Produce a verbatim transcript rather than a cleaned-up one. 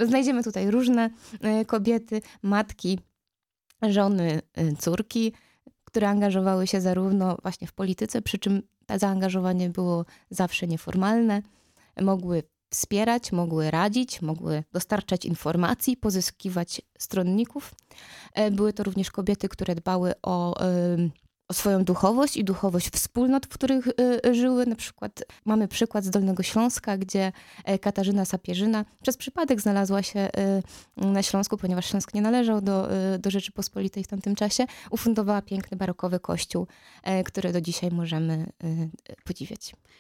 znajdziemy tutaj różne kobiety, matki, żony, córki, które angażowały się zarówno właśnie w polityce, przy czym to zaangażowanie było zawsze nieformalne. Mogły wspierać, mogły radzić, mogły dostarczać informacji, pozyskiwać stronników. Były to również kobiety, które dbały o, o swoją duchowość i duchowość wspólnot, w których żyły. Na przykład mamy przykład z Dolnego Śląska, gdzie Katarzyna Sapieżyna przez przypadek znalazła się na Śląsku, ponieważ Śląsk nie należał do, do Rzeczypospolitej w tamtym czasie, ufundowała piękny barokowy kościół, który do dzisiaj możemy podziwiać.